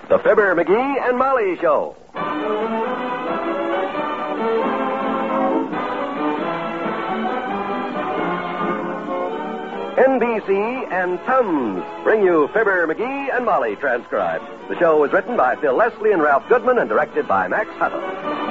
The Fibber, McGee, and Molly Show. NBC and Tums bring you Fibber, McGee, and Molly transcribed. The show was written by Phil Leslie and Ralph Goodman and directed by Max Hutto.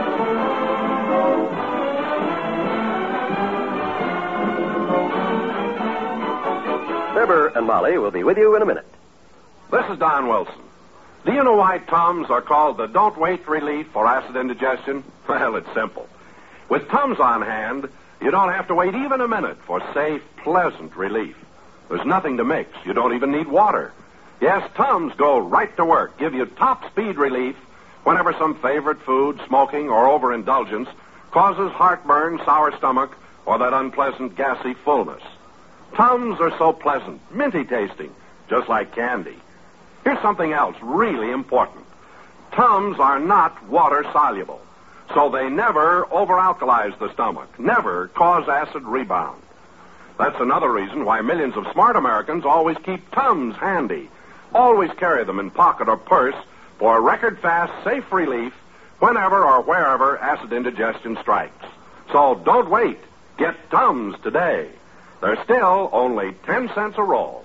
Fibber and Molly will be with you in a minute. This is Don Wilson. Do you know why Tums are called the Don't Wait relief for acid indigestion? Well, it's simple. With Tums on hand, you don't have to wait even a minute for safe, pleasant relief. There's nothing to mix. You don't even need water. Yes, Tums go right to work, give you top speed relief whenever some favorite food, smoking, or overindulgence causes heartburn, sour stomach, or that unpleasant gassy fullness. Tums are so pleasant, minty tasting, just like candy. Here's something else really important. Tums are not water soluble, so they never over-alkalize the stomach, never cause acid rebound. That's another reason why millions of smart Americans always keep Tums handy. Always carry them in pocket or purse for record-fast, safe relief whenever or wherever acid indigestion strikes. So don't wait. Get Tums today. They're still only 10 cents a roll.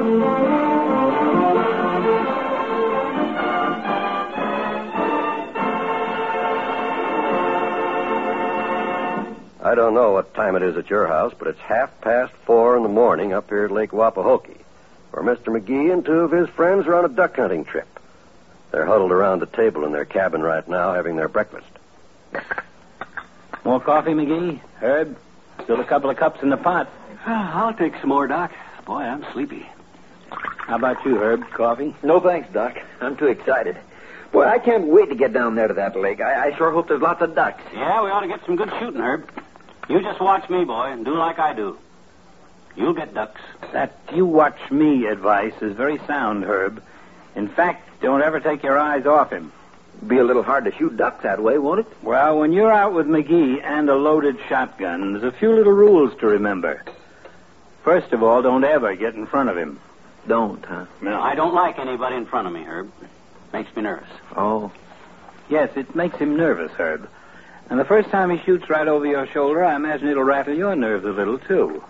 I don't know what time it is at your house, but it's 4:30 in the morning up here at Lake Wapahokee, where Mr. McGee and two of his friends are on a duck hunting trip. They're huddled around the table in their cabin right now having their breakfast. More coffee, McGee? Herb? Still a couple of cups in the pot. I'll take some more, Doc. Boy, I'm sleepy. How about you, Herb? Coffee? No thanks, Doc. I'm too excited. Boy, I can't wait to get down there to that lake. I sure hope there's lots of ducks. Yeah, we ought to get some good shooting, Herb. You just watch me, boy, and do like I do. You'll get ducks. That you watch me advice is very sound, Herb. In fact, don't ever take your eyes off him. Be a little hard to shoot ducks that way, won't it? Well, when you're out with McGee and a loaded shotgun, there's a few little rules to remember. First of all, don't ever get in front of him. Don't, huh? No, I don't like anybody in front of me, Herb. Makes me nervous. Oh. Yes, it makes him nervous, Herb. And the first time he shoots right over your shoulder, I imagine it'll rattle your nerves a little, too.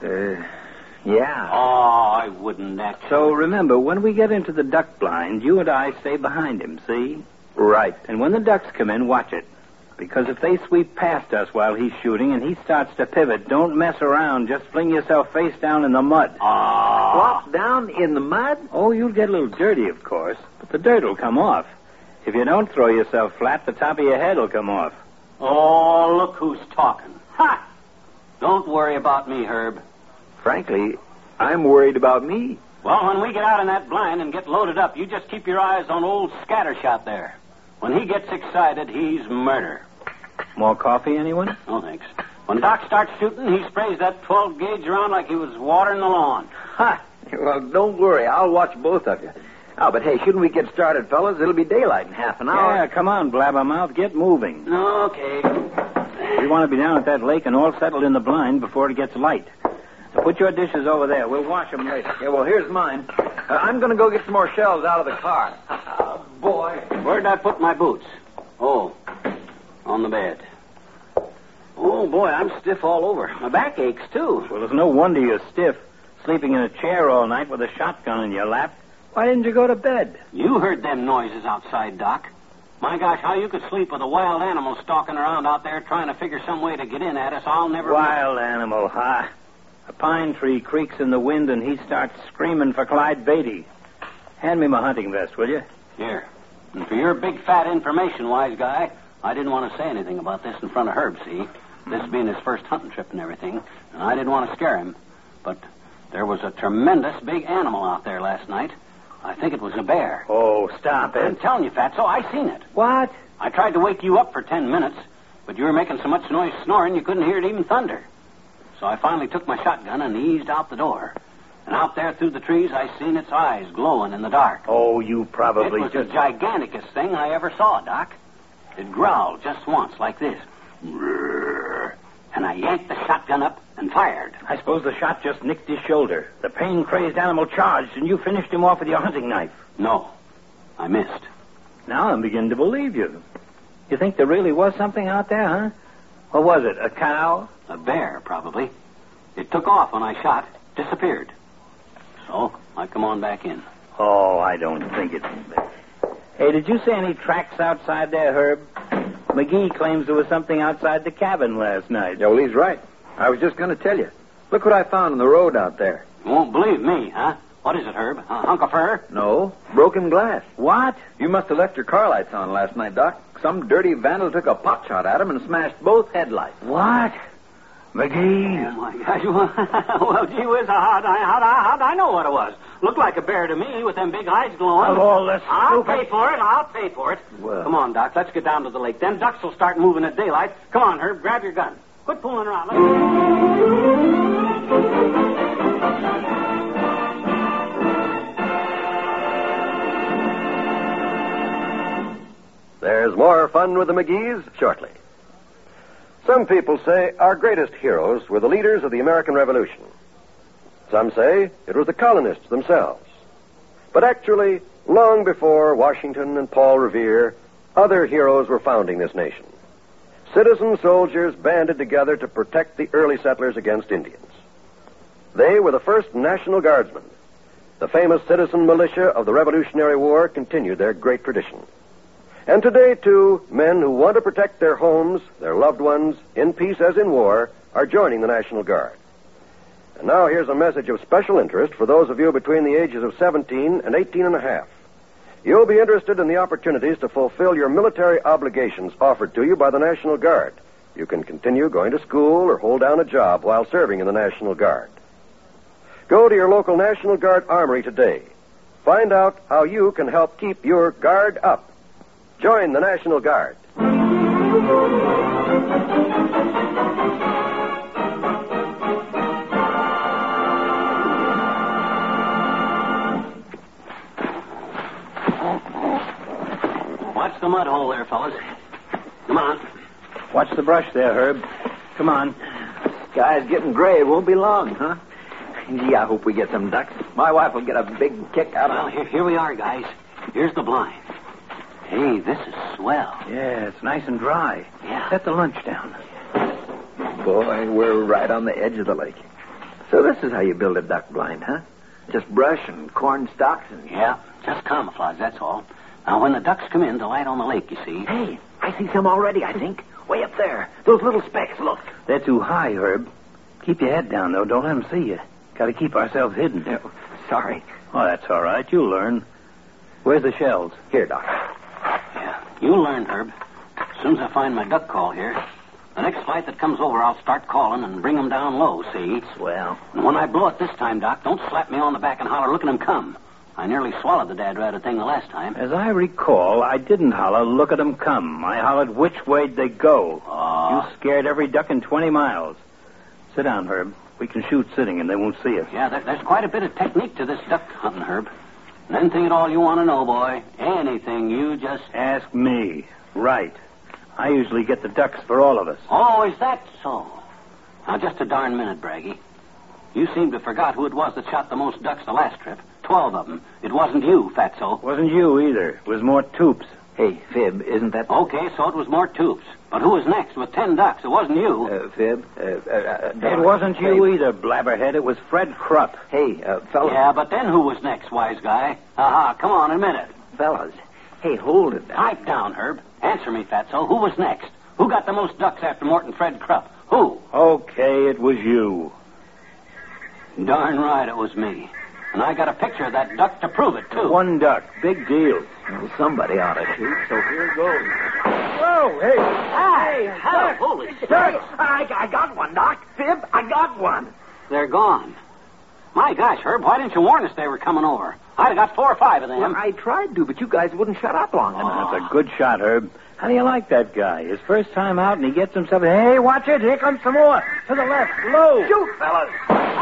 Yeah. Oh, I wouldn't actually. So remember, when we get into the duck blind, you and I stay behind him, see? Right. And when the ducks come in, watch it. Because if they sweep past us while he's shooting and he starts to pivot, don't mess around. Just fling yourself face down in the mud. Flop down in the mud? Oh, you'll get a little dirty, of course, but the dirt will come off. If you don't throw yourself flat, the top of your head will come off. Oh, look who's talking. Ha! Don't worry about me, Herb. Frankly, I'm worried about me. Well, when we get out in that blind and get loaded up, you just keep your eyes on old Scattershot there. When he gets excited, he's murder. More coffee, anyone? No, thanks. When Doc starts shooting, he sprays that 12 gauge around like he was watering the lawn. Ha! Well, don't worry. I'll watch both of you. Oh, but hey, shouldn't we get started, fellas? It'll be daylight in half an hour. Yeah, come on, blabbermouth. Get moving. Okay. We want to be down at that lake and all settled in the blind before it gets light. So put your dishes over there. We'll wash them later. Yeah, well, here's mine. I'm going to go get some more shells out of the car. Oh, boy. Where'd I put my boots? Oh, on the bed. Oh, boy, I'm stiff all over. My back aches, too. Well, there's no wonder you're stiff, sleeping in a chair all night with a shotgun in your lap. Why didn't you go to bed? You heard them noises outside, Doc. My gosh, how you could sleep with a wild animal stalking around out there trying to figure some way to get in at us, I'll never... Wild animal, huh? A pine tree creaks in the wind and he starts screaming for Clyde Beatty. Hand me my hunting vest, will you? Here. And for your big, fat information, wise guy, I didn't want to say anything about this in front of Herb, see? This being his first hunting trip and everything, and I didn't want to scare him. But there was a tremendous big animal out there last night. I think it was a bear. Oh, stop it. I'm telling you, Fatso, I seen it. What? I tried to wake you up for 10 minutes, but you were making so much noise snoring you couldn't hear it even thunder. So I finally took my shotgun and eased out the door. And out there through the trees, I seen its eyes glowing in the dark. Oh, you probably... It was the giganticest thing I ever saw, Doc. It growled just once, like this. And I yanked the shotgun up and fired. I suppose the shot just nicked his shoulder. The pain-crazed animal charged, and you finished him off with your hunting knife. No, I missed. Now I'm beginning to believe you. You think there really was something out there, huh? What was it, a cow? A bear, probably. It took off when I shot, disappeared. So, I come on back in. Oh, I don't think it's... Hey, did you see any tracks outside there, Herb? McGee claims there was something outside the cabin last night. Yeah, well, he's right. I was just going to tell you. Look what I found on the road out there. You won't believe me, huh? What is it, Herb? A hunk of fur? No, broken glass. What? You must have left your car lights on last night, Doc. Some dirty vandal took a pot shot at him and smashed both headlights. What? McGee? Oh, my gosh. Well, gee whiz, how'd I know what it was? Looked like a bear to me with them big eyes glowing. Of all this I'll stupid... pay for it. Well... Come on, Doc. Let's get down to the lake. Then ducks will start moving at daylight. Come on, Herb. Grab your gun. Quit fooling around. There's more fun with the McGees shortly. Some people say our greatest heroes were the leaders of the American Revolution. Some say it was the colonists themselves. But actually, long before Washington and Paul Revere, other heroes were founding this nation. Citizen soldiers banded together to protect the early settlers against Indians. They were the first National Guardsmen. The famous citizen militia of the Revolutionary War continued their great tradition. And today, too, men who want to protect their homes, their loved ones, in peace as in war, are joining the National Guard. And now here's a message of special interest for those of you between the ages of 17 and 18 and a half. You'll be interested in the opportunities to fulfill your military obligations offered to you by the National Guard. You can continue going to school or hold down a job while serving in the National Guard. Go to your local National Guard armory today. Find out how you can help keep your guard up. Join the National Guard. Watch the mud hole there, fellas. Come on. Watch the brush there, Herb. Come on. Sky's getting gray. It won't be long, huh? Gee, I hope we get some ducks. My wife will get a big kick out of Well, here we are, guys. Here's the blind. Hey, this is swell. Yeah, it's nice and dry. Yeah. Set the lunch down. Boy, we're right on the edge of the lake. So this is how you build a duck blind, huh? Just brush and corn stalks and... Yeah, just camouflage, that's all. Now, when the ducks come in to light on the lake, you see... Hey, I see some already, I think. Way up there. Those little specks, look. They're too high, Herb. Keep your head down, though. Don't let them see you. Got to keep ourselves hidden. Oh, sorry. Oh, that's all right. You'll learn. Where's the shells? Here, Doc. Yeah, you'll learn, Herb. As soon as I find my duck call here, the next flight that comes over, I'll start calling and bring them down low, see? Swell. And when I blow it this time, Doc, don't slap me on the back and holler, look at him come. I nearly swallowed the dad-ratted thing the last time. As I recall, I didn't holler, look at them come. I hollered, which way'd they go? Oh. You scared every duck in 20 miles. Sit down, Herb. We can shoot sitting and they won't see us. Yeah, there's quite a bit of technique to this duck hunting, Herb. And anything at all you want to know, boy, anything, you just... Ask me. Right. I usually get the ducks for all of us. Oh, is that so? Now, just a darn minute, Braggy. You seem to have forgot who it was that shot the most ducks the last trip. 12 of them. It wasn't you, Fatso. Wasn't you either. It was more Toops. Hey, Fib, isn't that... Okay, so it was more Toops. But who was next with 10 ducks? It wasn't you. Fib? It wasn't you either, blabberhead. It was Fred Krupp. Hey, fellas. Yeah, but then who was next, wise guy? Aha, come on, admit it. Fellas. Hey, hold it. Pipe down, Herb. Answer me, Fatso. Who was next? Who got the most ducks after Morton Fred Krupp? Who? Okay, it was you. Darn right it was me. And I got a picture of that duck to prove it, too. One duck. Big deal. Well, somebody ought to shoot, so here goes. Whoa, hey. Hey, hell, holy shit. I got one, Doc. Fib, I got one. They're gone. My gosh, Herb, why didn't you warn us they were coming over? I'd have got 4 or 5 of them. Well, I tried to, but you guys wouldn't shut up long enough. That's a good shot, Herb. How do you like that guy? His first time out, and he gets himself... Hey, watch it. Here comes some more. To the left. Low. Shoot, fellas.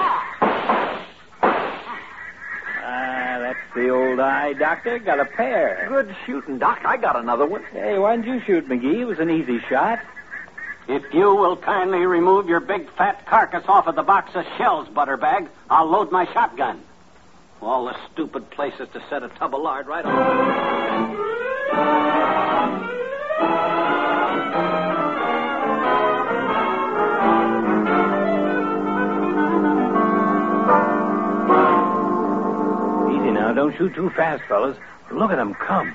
That's the old eye doctor. Got a pair. Good shooting, Doc. I got another one. Hey, why didn't you shoot, McGee? It was an easy shot. If you will kindly remove your big fat carcass off of the box of shells, Butterbag, I'll load my shotgun. All the stupid places to set a tub of lard right on. Easy now. Don't shoot too fast, fellas. Look at them come.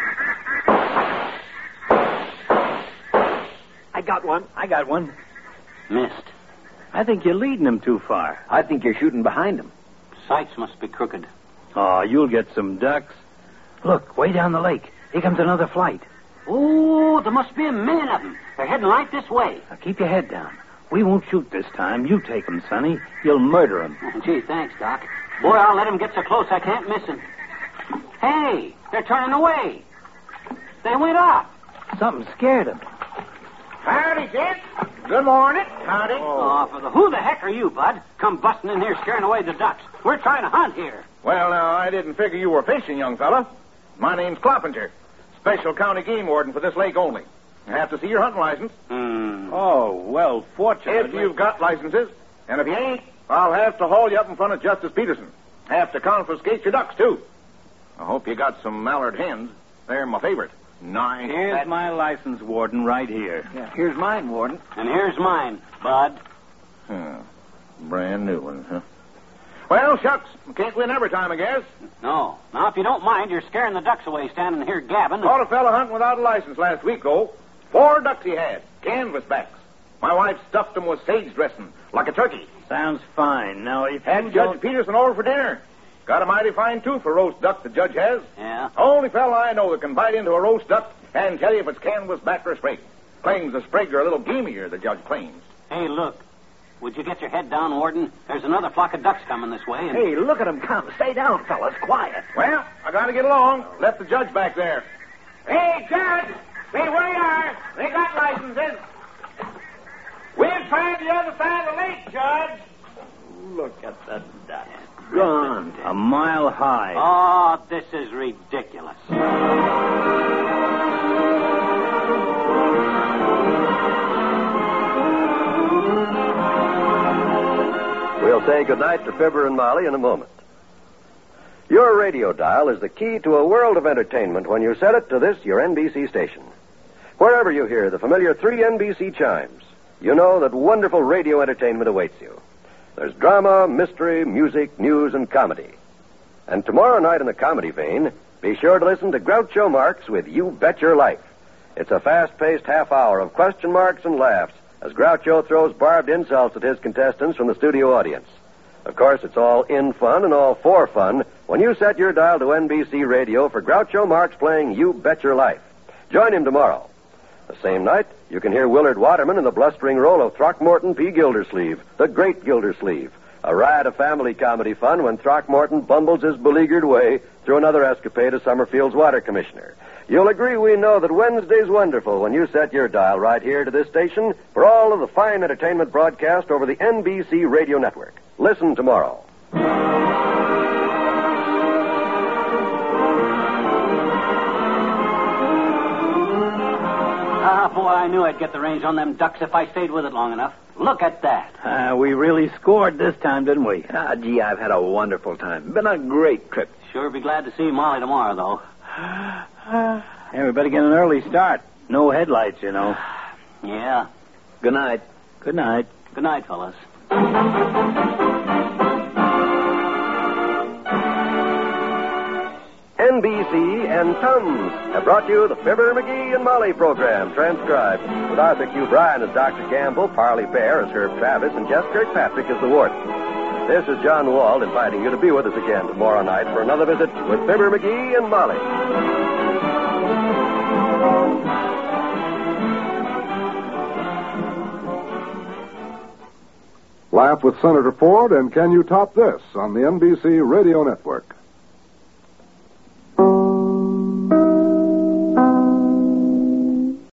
I got one. Missed. I think you're leading them too far. I think you're shooting behind them. Sights must be crooked. Oh, you'll get some ducks. Look, way down the lake. Here comes another flight. Oh, there must be a million of them. They're heading right this way. Now, keep your head down. We won't shoot this time. You take them, Sonny. You'll murder them. Oh, gee, thanks, Doc. Boy, I'll let them get so close I can't miss them. Hey, they're turning away. They went up. Something scared them. Howdy, gents. Good morning. Howdy. Who the heck are you, Bud? Come busting in here scaring away the ducks. We're trying to hunt here. Well, now, I didn't figure you were fishing, young fella. My name's Cloppinger, special county game warden for this lake only. I have to see your hunting license. Oh, well, fortunately. If you've got licenses, and if you ain't, I'll have to haul you up in front of Justice Peterson. Have to confiscate your ducks, too. I hope you got some mallard hens. They're my favorite. Nice. Here's my license, Warden, right here. Yeah, here's mine, Warden. And here's mine, Bud. Brand new ones, huh? Well, shucks. Can't win every time, I guess. No. Now, if you don't mind, you're scaring the ducks away standing here gabbing. Caught a fella hunting without a license last week, though. 4 ducks he had. Canvasbacks. My wife stuffed them with sage dressing, like a turkey. Sounds fine. Now, if Had you Judge don't... Peterson over for dinner. Got a mighty fine tooth for roast duck the judge has. Yeah? Only fella I know that can bite into a roast duck and tell you if it's canvasback or sprig. Claims the sprig are a little gamier, the judge claims. Hey, look. Would you get your head down, Warden? There's another flock of ducks coming this way. And... Hey, look at them come. Stay down, fellas. Quiet. Well, I gotta get along. Left the judge back there. Hey, Judge! Stay where you are. They got licenses. We'll find the other side of the lake, Judge. Look at the ducks. Gone. A mile high. Oh, this is ridiculous. We'll say goodnight to Fibber and Molly in a moment. Your radio dial is the key to a world of entertainment when you set it to this, your NBC station. Wherever you hear the familiar 3 NBC chimes, you know that wonderful radio entertainment awaits you. There's drama, mystery, music, news, and comedy. And tomorrow night in the comedy vein, be sure to listen to Groucho Marx with You Bet Your Life. It's a fast-paced half hour of question marks and laughs as Groucho throws barbed insults at his contestants from the studio audience. Of course, it's all in fun and all for fun when you set your dial to NBC Radio for Groucho Marx playing You Bet Your Life. Join him tomorrow. The same night, you can hear Willard Waterman in the blustering role of Throckmorton P. Gildersleeve, the great Gildersleeve. A riot of family comedy fun when Throckmorton bumbles his beleaguered way through another escapade as Summerfield's water commissioner. You'll agree we know that Wednesday's wonderful when you set your dial right here to this station for all of the fine entertainment broadcast over the NBC Radio Network. Listen tomorrow. Boy, I knew I'd get the range on them ducks if I stayed with it long enough. Look at that. We really scored this time, didn't we? Gee, I've had a wonderful time. Been a great trip. Sure be glad to see Molly tomorrow, though. Hey, we better get an early start. No headlights, you know. Yeah. Good night. Good night. Good night, fellas. NBC and Tums have brought you the Fibber, McGee, and Molly program, transcribed with Arthur Q. Bryan as Dr. Campbell, Parley Bear as Herb Travis, and Jess Kirkpatrick as the warden. This is John Wald inviting you to be with us again tomorrow night for another visit with Fibber, McGee, and Molly. Laugh with Senator Ford and Can You Top This on the NBC Radio Network.